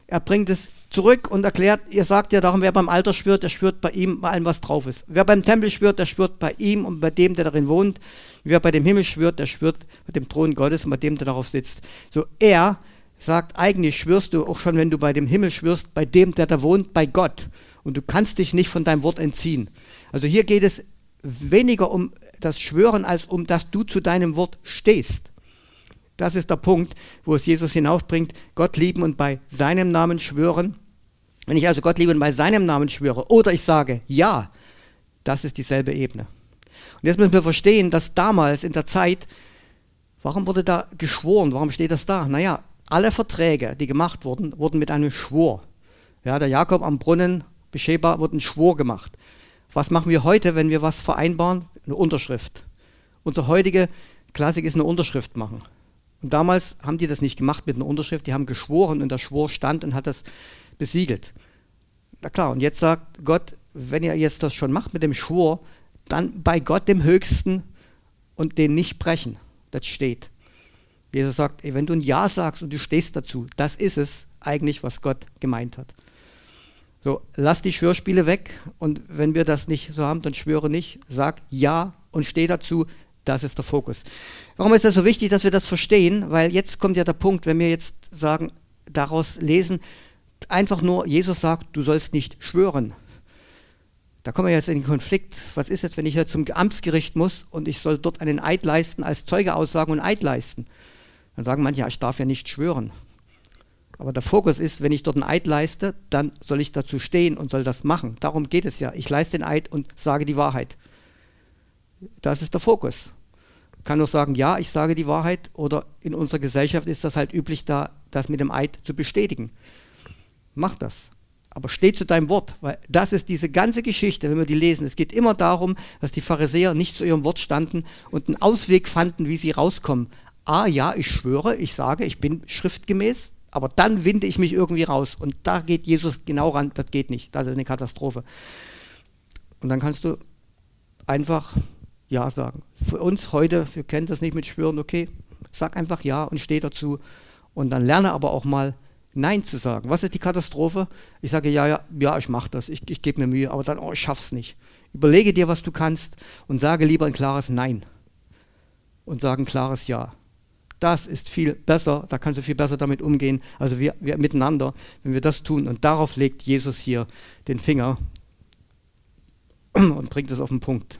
Er bringt es zurück und erklärt, ihr sagt ja darum, wer beim Altar schwört, der schwört bei ihm, bei allem, was drauf ist. Wer beim Tempel schwört, der schwört bei ihm und bei dem, der darin wohnt. Wer bei dem Himmel schwört, der schwört bei dem Thron Gottes und bei dem, der darauf sitzt. So, er sagt, eigentlich schwörst du auch schon, wenn du bei dem Himmel schwörst, bei dem, der da wohnt, bei Gott. Und du kannst dich nicht von deinem Wort entziehen. Also hier geht es weniger um das Schwören, als um, dass du zu deinem Wort stehst. Das ist der Punkt, wo es Jesus hinaufbringt, Gott lieben und bei seinem Namen schwören. Wenn ich also Gott liebe und bei seinem Namen schwöre oder ich sage ja, das ist dieselbe Ebene. Und jetzt müssen wir verstehen, dass damals in der Zeit, warum wurde da geschworen, warum steht das da? Naja, alle Verträge, die gemacht wurden, wurden mit einem Schwur. Ja, der Jakob am Brunnen, Bescheba, wurde ein Schwur gemacht. Was machen wir heute, wenn wir was vereinbaren? Eine Unterschrift. Unsere heutige Klassik ist eine Unterschrift machen. Und damals haben die das nicht gemacht mit einer Unterschrift, die haben geschworen und der Schwur stand und hat das besiegelt. Na klar, und jetzt sagt Gott, wenn ihr jetzt das schon macht mit dem Schwur, dann bei Gott dem Höchsten und den nicht brechen. Das steht. Jesus sagt, ey, wenn du ein Ja sagst und du stehst dazu, das ist es eigentlich, was Gott gemeint hat. So, lass die Schwörspiele weg und wenn wir das nicht so haben, dann schwöre nicht, sag Ja und steh dazu. Das ist der Fokus. Warum ist das so wichtig, dass wir das verstehen? Weil jetzt kommt ja der Punkt, wenn wir jetzt sagen, daraus lesen, einfach nur, Jesus sagt, du sollst nicht schwören. Da kommen wir jetzt in den Konflikt. Was ist jetzt, wenn ich jetzt zum Amtsgericht muss und ich soll dort einen Eid leisten, als Zeuge aussagen und Eid leisten? Dann sagen manche, ja, ich darf ja nicht schwören. Aber der Fokus ist, wenn ich dort einen Eid leiste, dann soll ich dazu stehen und soll das machen. Darum geht es ja. Ich leiste den Eid und sage die Wahrheit. Das ist der Fokus. Ich kann nur sagen, ja, ich sage die Wahrheit, oder in unserer Gesellschaft ist das halt üblich, da das mit dem Eid zu bestätigen. Mach das. Aber steh zu deinem Wort, weil das ist diese ganze Geschichte, wenn wir die lesen. Es geht immer darum, dass die Pharisäer nicht zu ihrem Wort standen und einen Ausweg fanden, wie sie rauskommen. Ah ja, ich schwöre, ich sage, ich bin schriftgemäß, aber dann winde ich mich irgendwie raus. Und da geht Jesus genau ran, das geht nicht, das ist eine Katastrophe. Und dann kannst du einfach Ja sagen. Für uns heute, wir kennen das nicht mit Schwören, okay, sag einfach Ja und steh dazu. Und dann lerne aber auch mal Nein zu sagen. Was ist die Katastrophe? Ich sage ja, ja, ja, ich mache das, ich, ich gebe mir Mühe, aber dann, oh, ich schaff's nicht. Überlege dir, was du kannst und sage lieber ein klares Nein und sage ein klares Ja. Das ist viel besser, da kannst du viel besser damit umgehen, also wir, wir miteinander, wenn wir das tun. Und darauf legt Jesus hier den Finger und bringt es auf den Punkt.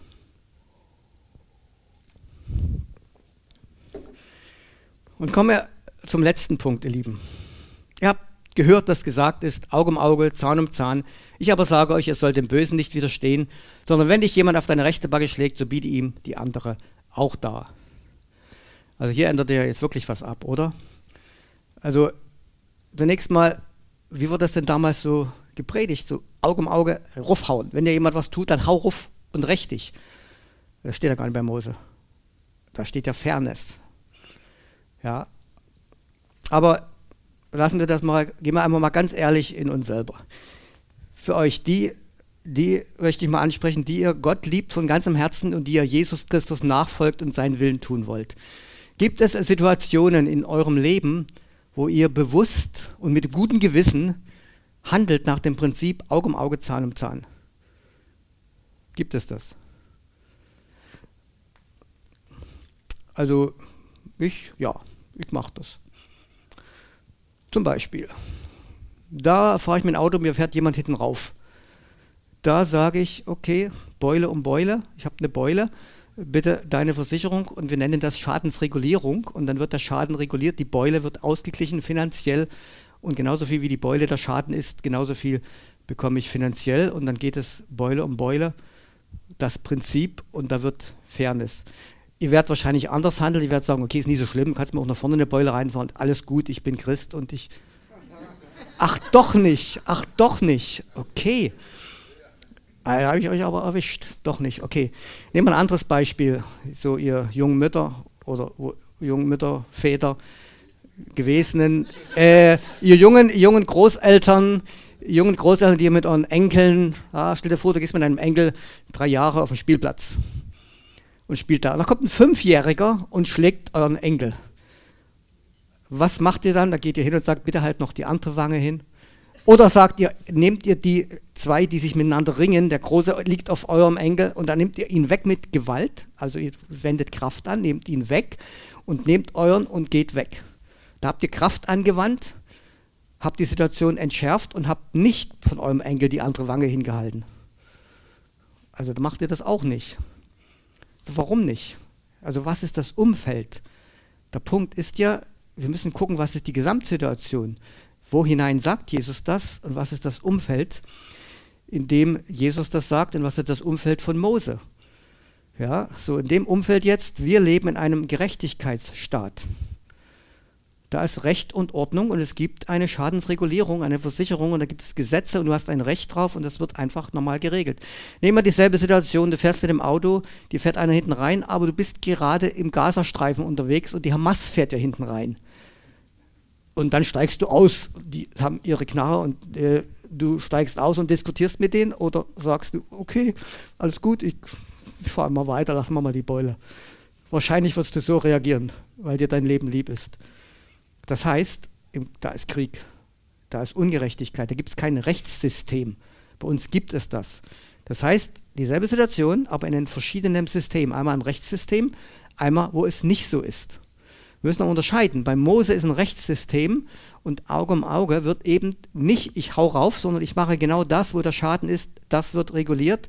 Und kommen wir zum letzten Punkt, ihr Lieben. Ihr habt gehört, dass gesagt ist, Auge um Auge, Zahn um Zahn. Ich aber sage euch, ihr sollt dem Bösen nicht widerstehen, sondern wenn dich jemand auf deine rechte Backe schlägt, so biete ihm die andere auch dar. Also hier ändert er jetzt wirklich was ab, oder? Also zunächst mal, wie wurde das denn damals so gepredigt? So Auge um Auge, ruffhauen. Wenn dir jemand was tut, dann hau ruff und recht dich. Das steht ja gar nicht bei Mose. Da steht ja Fairness. Ja. Aber lassen wir das mal, gehen wir einmal mal ganz ehrlich in uns selber. Für euch, die, die möchte ich mal ansprechen, die ihr Gott liebt von ganzem Herzen und die ihr Jesus Christus nachfolgt und seinen Willen tun wollt. Gibt es Situationen in eurem Leben, wo ihr bewusst und mit gutem Gewissen handelt nach dem Prinzip Auge um Auge, Zahn um Zahn? Gibt es das? Also ich, ja, ich mache das. Zum Beispiel, da fahre ich mit dem Auto, mir fährt jemand hinten rauf. Da sage ich, okay, Beule um Beule, ich habe eine Beule, bitte deine Versicherung und wir nennen das Schadensregulierung und dann wird der Schaden reguliert, die Beule wird ausgeglichen finanziell und genauso viel wie die Beule der Schaden ist, genauso viel bekomme ich finanziell und dann geht es Beule um Beule, das Prinzip und da wird Fairness. Ihr werdet wahrscheinlich anders handeln, ihr werdet sagen, okay, ist nicht so schlimm, kannst mir auch nach vorne eine Beule reinfahren, alles gut, ich bin Christ und ich... Ach doch nicht, ach doch nicht, okay. Ah, habe ich euch aber erwischt, doch nicht, okay. Nehmen wir ein anderes Beispiel, so ihr jungen Mütter oder jungen Mütter, Väter, Gewesenen, äh, ihr jungen, jungen Großeltern, jungen Großeltern, die mit euren Enkeln, ah, stell dir vor, du gehst mit deinem Enkel drei Jahre auf den Spielplatz und spielt da. Und da kommt ein Fünfjähriger und schlägt euren Enkel. Was macht ihr dann? Da geht ihr hin und sagt, bitte halt noch die andere Wange hin. Oder sagt ihr, nehmt ihr die zwei, die sich miteinander ringen, der Große liegt auf eurem Enkel und dann nehmt ihr ihn weg mit Gewalt, also ihr wendet Kraft an, nehmt ihn weg und nehmt euren und geht weg. Da habt ihr Kraft angewandt, habt die Situation entschärft und habt nicht von eurem Enkel die andere Wange hingehalten. Also da macht ihr das auch nicht. Also warum nicht? Also was ist das Umfeld? Der Punkt ist ja, wir müssen gucken, was ist die Gesamtsituation. Wo hinein sagt Jesus das und was ist das Umfeld, in dem Jesus das sagt und was ist das Umfeld von Mose? Ja, so in dem Umfeld jetzt, wir leben in einem Gerechtigkeitsstaat. Da ist Recht und Ordnung und es gibt eine Schadensregulierung, eine Versicherung und da gibt es Gesetze und du hast ein Recht drauf und das wird einfach normal geregelt. Nehmen wir dieselbe Situation, du fährst mit dem Auto, dir fährt einer hinten rein, aber du bist gerade im Gazastreifen unterwegs und die Hamas fährt ja hinten rein. Und dann steigst du aus, die haben ihre Knarre und äh, du steigst aus und diskutierst mit denen oder sagst du, okay, alles gut, ich, ich fahre mal weiter, lass mal mal die Beule. Wahrscheinlich wirst du so reagieren, weil dir dein Leben lieb ist. Das heißt, im, da ist Krieg, da ist Ungerechtigkeit, da gibt es kein Rechtssystem. Bei uns gibt es das. Das heißt, dieselbe Situation, aber in einem verschiedenen System. Einmal im Rechtssystem, einmal, wo es nicht so ist. Wir müssen noch unterscheiden. Bei Mose ist ein Rechtssystem und Auge um Auge wird eben nicht, ich hau rauf, sondern ich mache genau das, wo der Schaden ist, das wird reguliert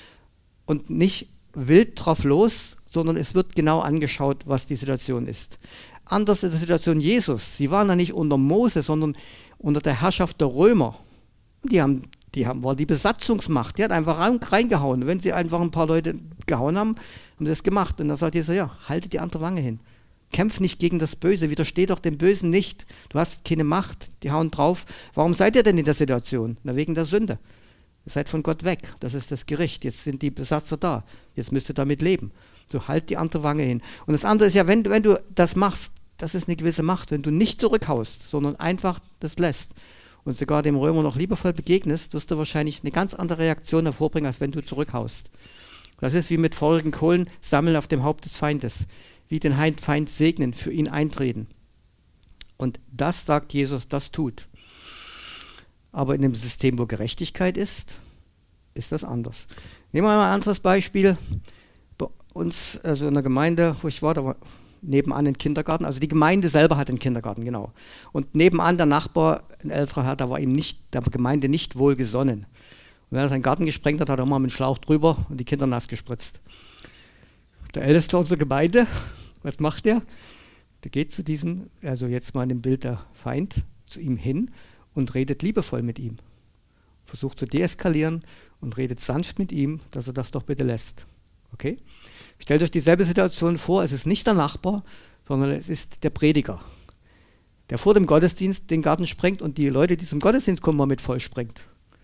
und nicht wild drauf los, sondern es wird genau angeschaut, was die Situation ist. Anders ist die Situation Jesus. Sie waren ja nicht unter Mose, sondern unter der Herrschaft der Römer. Die haben, die haben, war die Besatzungsmacht. Die hat einfach reingehauen. Wenn sie einfach ein paar Leute gehauen haben, haben sie das gemacht. Und dann sagt Jesus, ja, haltet die andere Wange hin. Kämpf nicht gegen das Böse, widersteh doch dem Bösen nicht. Du hast keine Macht, die hauen drauf. Warum seid ihr denn in der Situation? Na, wegen der Sünde. Ihr seid von Gott weg. Das ist das Gericht. Jetzt sind die Besatzer da. Jetzt müsst ihr damit leben. So, halt die andere Wange hin. Und das andere ist ja, wenn, wenn du das machst, das ist eine gewisse Macht, wenn du nicht zurückhaust, sondern einfach das lässt und sogar dem Römer noch liebevoll begegnest, wirst du wahrscheinlich eine ganz andere Reaktion hervorbringen, als wenn du zurückhaust. Das ist wie mit feurigen Kohlen sammeln auf dem Haupt des Feindes, wie den Feind segnen, für ihn eintreten. Und das sagt Jesus, das tut. Aber in einem System, wo Gerechtigkeit ist, ist das anders. Nehmen wir mal ein anderes Beispiel. Bei uns, also in der Gemeinde, wo ich war, da war nebenan ein Kindergarten, also die Gemeinde selber hat einen Kindergarten, genau. Und nebenan der Nachbar, ein älterer Herr, da war ihm nicht, der Gemeinde nicht wohlgesonnen. Und wenn er seinen Garten gesprengt hat, hat er mal mit dem Schlauch drüber und die Kinder nass gespritzt. Der Älteste unserer Gemeinde, was macht der? Der geht zu diesem, also jetzt mal in dem Bild der Feind, zu ihm hin und redet liebevoll mit ihm. Versucht zu deeskalieren und redet sanft mit ihm, dass er das doch bitte lässt. Okay? Stellt euch dieselbe Situation vor, es ist nicht der Nachbar, sondern es ist der Prediger, der vor dem Gottesdienst den Garten sprengt und die Leute, die zum Gottesdienst kommen, mal mit voll sprengt.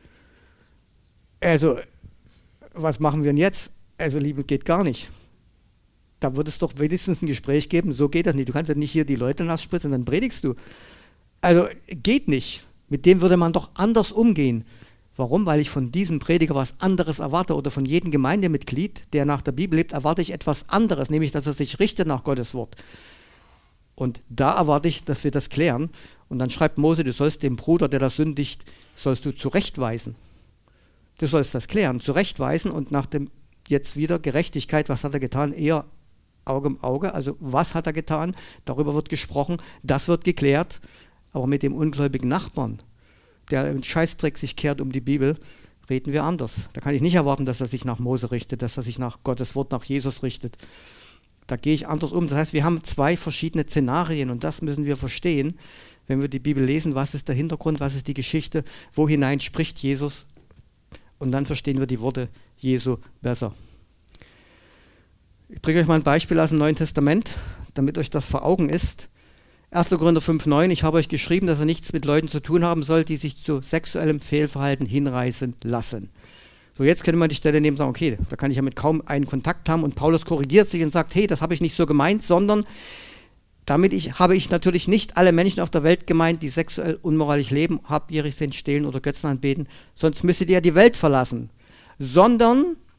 Also, was machen wir denn jetzt? Also, Liebe, geht gar nicht. Da wird es doch wenigstens ein Gespräch geben, so geht das nicht. Du kannst ja nicht hier die Leute nass spritzen, dann predigst du. Also, geht nicht. Mit dem würde man doch anders umgehen. Warum? Weil ich von diesem Prediger was anderes erwarte oder von jedem Gemeindemitglied, der nach der Bibel lebt, erwarte ich etwas anderes, nämlich, dass er sich richtet nach Gottes Wort. Und da erwarte ich, dass wir das klären. Und dann schreibt Mose, du sollst den Bruder, der das sündigt, sollst du zurechtweisen. Du sollst das klären, zurechtweisen und nach dem jetzt wieder Gerechtigkeit, was hat er getan? Eher Auge um Auge, also was hat er getan? Darüber wird gesprochen, das wird geklärt, aber mit dem ungläubigen Nachbarn, der im Scheißdreck sich kehrt um die Bibel, reden wir anders. Da kann ich nicht erwarten, dass er sich nach Mose richtet, dass er sich nach Gottes Wort, nach Jesus richtet. Da gehe ich anders um. Das heißt, wir haben zwei verschiedene Szenarien und das müssen wir verstehen, wenn wir die Bibel lesen, was ist der Hintergrund, was ist die Geschichte, wo hinein spricht Jesus und dann verstehen wir die Worte Jesu besser. Ich bringe euch mal ein Beispiel aus dem Neuen Testament, damit euch das vor Augen ist. erster Korinther fünf neun, ich habe euch geschrieben, dass ihr nichts mit Leuten zu tun haben sollt, die sich zu sexuellem Fehlverhalten hinreißen lassen. So, jetzt könnte man die Stelle nehmen und sagen, okay, da kann ich ja mit kaum einen Kontakt haben und Paulus korrigiert sich und sagt, hey, das habe ich nicht so gemeint, sondern damit ich, habe ich natürlich nicht alle Menschen auf der Welt gemeint, die sexuell unmoralisch leben, habgierig sind, stehlen oder Götzen anbeten, sonst müsstet ihr ja die Welt verlassen. Sondern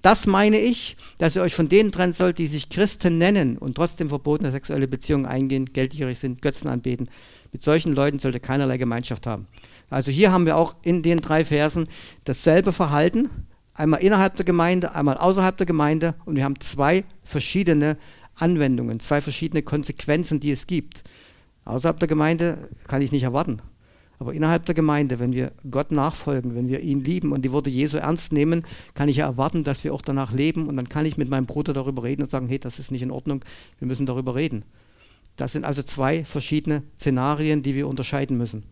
Das meine ich, dass ihr euch von denen trennen sollt, die sich Christen nennen und trotzdem verbotene sexuelle Beziehungen eingehen, geldgierig sind, Götzen anbeten. Mit solchen Leuten sollt ihr keinerlei Gemeinschaft haben. Also hier haben wir auch in den drei Versen dasselbe Verhalten, einmal innerhalb der Gemeinde, einmal außerhalb der Gemeinde, und wir haben zwei verschiedene Anwendungen, zwei verschiedene Konsequenzen, die es gibt. Außerhalb der Gemeinde kann ich nicht erwarten. Aber innerhalb der Gemeinde, wenn wir Gott nachfolgen, wenn wir ihn lieben und die Worte Jesu ernst nehmen, kann ich ja erwarten, dass wir auch danach leben, und dann kann ich mit meinem Bruder darüber reden und sagen, hey, das ist nicht in Ordnung, wir müssen darüber reden. Das sind also zwei verschiedene Szenarien, die wir unterscheiden müssen.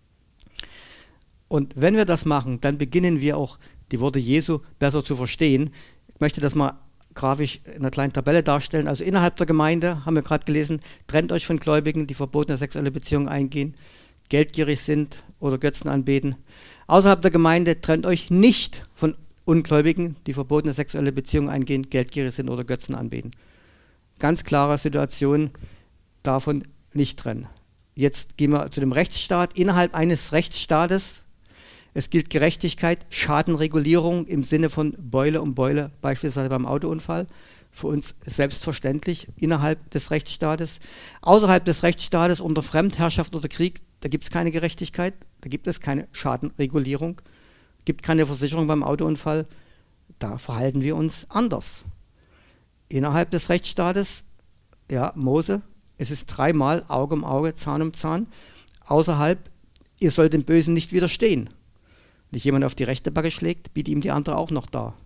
Und wenn wir das machen, dann beginnen wir auch die Worte Jesu besser zu verstehen. Ich möchte das mal grafisch in einer kleinen Tabelle darstellen. Also innerhalb der Gemeinde, haben wir gerade gelesen, trennt euch von Gläubigen, die verbotene sexuelle Beziehungen eingehen, geldgierig sind oder Götzen anbeten. Außerhalb der Gemeinde trennt euch nicht von Ungläubigen, die verbotene sexuelle Beziehungen eingehen, geldgierig sind oder Götzen anbeten. Ganz klare Situation, davon nicht trennen. Jetzt gehen wir zu dem Rechtsstaat. Innerhalb eines Rechtsstaates, es gilt Gerechtigkeit, Schadenregulierung im Sinne von Beule um Beule, beispielsweise beim Autounfall. Für uns selbstverständlich innerhalb des Rechtsstaates. Außerhalb des Rechtsstaates unter Fremdherrschaft oder Krieg, da gibt es keine Gerechtigkeit, da gibt es keine Schadenregulierung, gibt keine Versicherung beim Autounfall, da verhalten wir uns anders. Innerhalb des Rechtsstaates, ja, Mose, es ist dreimal Auge um Auge, Zahn um Zahn. Außerhalb, ihr sollt dem Bösen nicht widerstehen. Wenn dich jemand auf die rechte Backe schlägt, biete ihm die andere auch noch dar.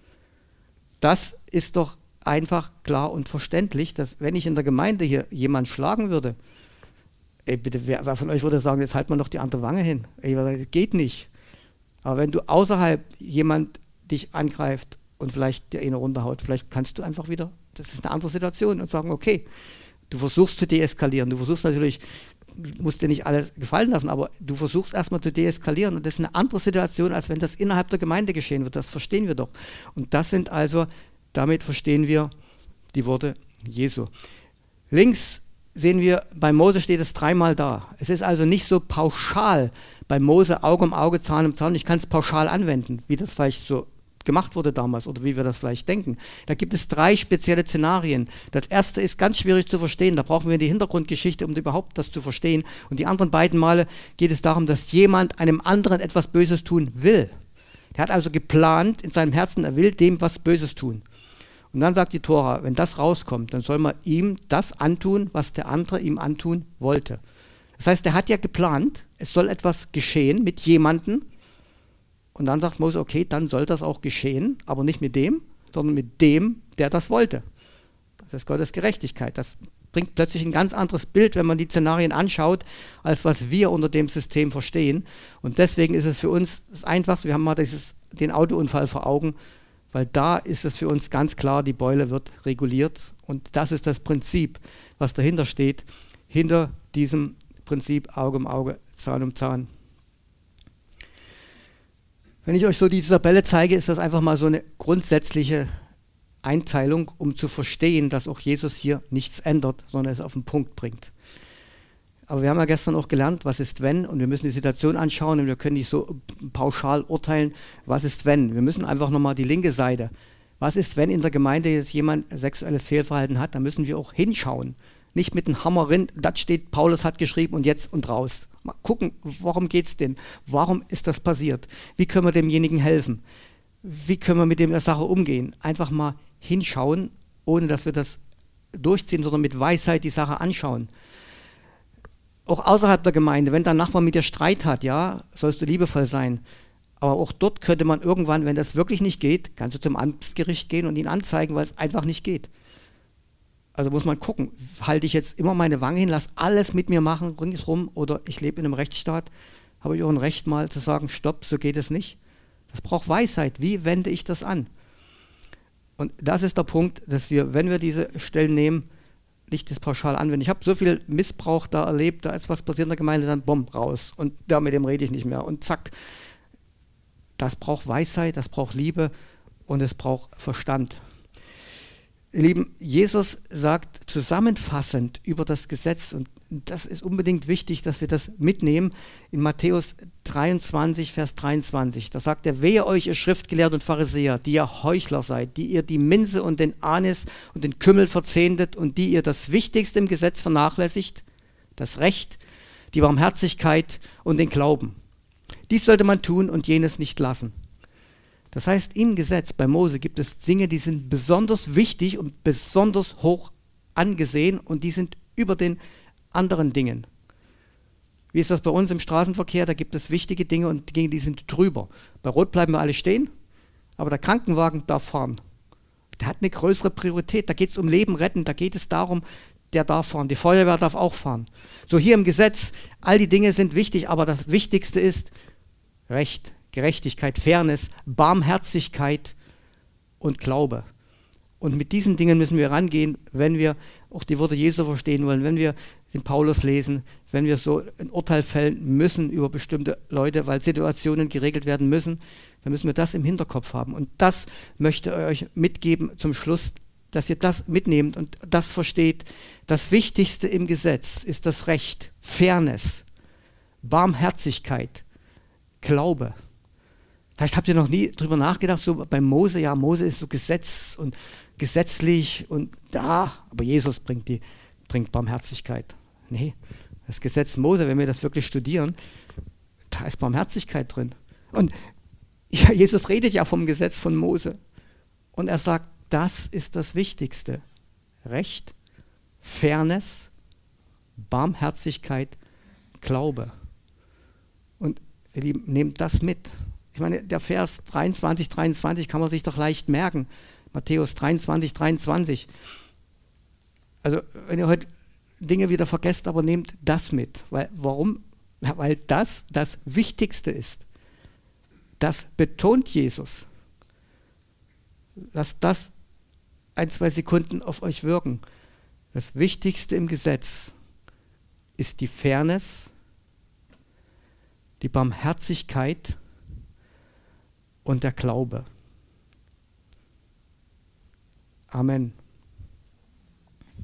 Das ist doch einfach klar und verständlich, dass wenn ich in der Gemeinde hier jemanden schlagen würde, ey, bitte, wer, wer von euch würde sagen, jetzt halt mal noch die andere Wange hin. Ey, das geht nicht. Aber wenn du außerhalb jemand dich angreift und vielleicht dir eine runterhaut, vielleicht kannst du einfach wieder, das ist eine andere Situation, und sagen, okay, du versuchst zu deeskalieren. Du versuchst natürlich, du musst dir nicht alles gefallen lassen, aber du versuchst erstmal zu deeskalieren, und das ist eine andere Situation, als wenn das innerhalb der Gemeinde geschehen wird. Das verstehen wir doch. Und das sind also, damit verstehen wir die Worte Jesu. Links sehen wir, bei Mose steht es dreimal da. Es ist also nicht so pauschal bei Mose Auge um Auge, Zahn um Zahn. Ich kann es pauschal anwenden, wie das vielleicht so gemacht wurde damals oder wie wir das vielleicht denken. Da gibt es drei spezielle Szenarien. Das erste ist ganz schwierig zu verstehen. Da brauchen wir die Hintergrundgeschichte, um überhaupt das zu verstehen. Und die anderen beiden Male geht es darum, dass jemand einem anderen etwas Böses tun will. Der hat also geplant in seinem Herzen, er will dem was Böses tun. Und dann sagt die Tora, wenn das rauskommt, dann soll man ihm das antun, was der andere ihm antun wollte. Das heißt, er hat ja geplant, es soll etwas geschehen mit jemandem. Und dann sagt Mose, okay, dann soll das auch geschehen, aber nicht mit dem, sondern mit dem, der das wollte. Das ist Gottes Gerechtigkeit. Das bringt plötzlich ein ganz anderes Bild, wenn man die Szenarien anschaut, als was wir unter dem System verstehen. Und deswegen ist es für uns das Einfachste, wir haben mal dieses, den Autounfall vor Augen, weil da ist es für uns ganz klar, die Beule wird reguliert. Und das ist das Prinzip, was dahinter steht, hinter diesem Prinzip Auge um Auge, Zahn um Zahn. Wenn ich euch so diese Tabelle zeige, ist das einfach mal so eine grundsätzliche Einteilung, um zu verstehen, dass auch Jesus hier nichts ändert, sondern es auf den Punkt bringt. Aber wir haben ja gestern auch gelernt, was ist wenn, und wir müssen die Situation anschauen und wir können nicht so pauschal urteilen, was ist wenn. Wir müssen einfach nochmal die linke Seite. Was ist, wenn in der Gemeinde jetzt jemand sexuelles Fehlverhalten hat, dann müssen wir auch hinschauen. Nicht mit dem Hammer rein, das steht, Paulus hat geschrieben und jetzt und raus. Mal gucken, worum geht es denn? Warum ist das passiert? Wie können wir demjenigen helfen? Wie können wir mit der Sache umgehen? Einfach mal hinschauen, ohne dass wir das durchziehen, sondern mit Weisheit die Sache anschauen. Auch außerhalb der Gemeinde, wenn dein Nachbar mit dir Streit hat, ja, sollst du liebevoll sein. Aber auch dort könnte man irgendwann, wenn das wirklich nicht geht, kannst du zum Amtsgericht gehen und ihn anzeigen, weil es einfach nicht geht. Also muss man gucken, halte ich jetzt immer meine Wange hin, lass alles mit mir machen, ringsrum, oder ich lebe in einem Rechtsstaat, habe ich auch ein Recht mal zu sagen, stopp, so geht es nicht. Das braucht Weisheit, wie wende ich das an? Und das ist der Punkt, dass wir, wenn wir diese Stellen nehmen, nicht das pauschal anwenden. Ich habe so viel Missbrauch da erlebt, da ist was passiert in der Gemeinde, dann bumm, raus. Und ja, mit dem rede ich nicht mehr. Und zack. Das braucht Weisheit, das braucht Liebe und es braucht Verstand. Ihr Lieben, Jesus sagt zusammenfassend über das Gesetz, und das ist unbedingt wichtig, dass wir das mitnehmen, in Matthäus dreiundzwanzig, Vers dreiundzwanzig. Da sagt er: Wehe euch, ihr Schriftgelehrten und Pharisäer, die ihr Heuchler seid, die ihr die Minze und den Anis und den Kümmel verzehntet und die ihr das Wichtigste im Gesetz vernachlässigt, das Recht, die Barmherzigkeit und den Glauben. Dies sollte man tun und jenes nicht lassen. Das heißt, im Gesetz bei Mose gibt es Dinge, die sind besonders wichtig und besonders hoch angesehen, und die sind über den anderen Dingen. Wie ist das bei uns im Straßenverkehr? Da gibt es wichtige Dinge und Dinge, die sind drüber. Bei Rot bleiben wir alle stehen, aber der Krankenwagen darf fahren. Der hat eine größere Priorität. Da geht es um Leben retten, da geht es darum, der darf fahren. Die Feuerwehr darf auch fahren. So, hier im Gesetz, all die Dinge sind wichtig, aber das Wichtigste ist Recht, Gerechtigkeit, Fairness, Barmherzigkeit und Glaube. Und mit diesen Dingen müssen wir rangehen, wenn wir auch die Worte Jesu verstehen wollen, wenn wir den Paulus lesen, wenn wir so ein Urteil fällen müssen über bestimmte Leute, weil Situationen geregelt werden müssen, dann müssen wir das im Hinterkopf haben. Und das möchte ich euch mitgeben zum Schluss, dass ihr das mitnehmt und das versteht. Das Wichtigste im Gesetz ist das Recht, Fairness, Barmherzigkeit, Glaube. Vielleicht habt ihr noch nie drüber nachgedacht, so bei Mose, ja, Mose ist so Gesetz und gesetzlich und da, aber Jesus bringt die, bringt Barmherzigkeit. Nee, das Gesetz Mose, wenn wir das wirklich studieren, da ist Barmherzigkeit drin. Und ja, Jesus redet ja vom Gesetz von Mose. Und er sagt, das ist das Wichtigste. Recht, Fairness, Barmherzigkeit, Glaube. Und ihr Lieben, nehmt das mit. Ich meine, der Vers dreiundzwanzig, dreiundzwanzig kann man sich doch leicht merken. Matthäus dreiundzwanzig, dreiundzwanzig. Also, wenn ihr heute Dinge wieder vergesst, aber nehmt das mit. Weil, warum? Ja, weil das das Wichtigste ist. Das betont Jesus. Lasst das ein, zwei Sekunden auf euch wirken. Das Wichtigste im Gesetz ist die Fairness, die Barmherzigkeit und der Glaube. Amen.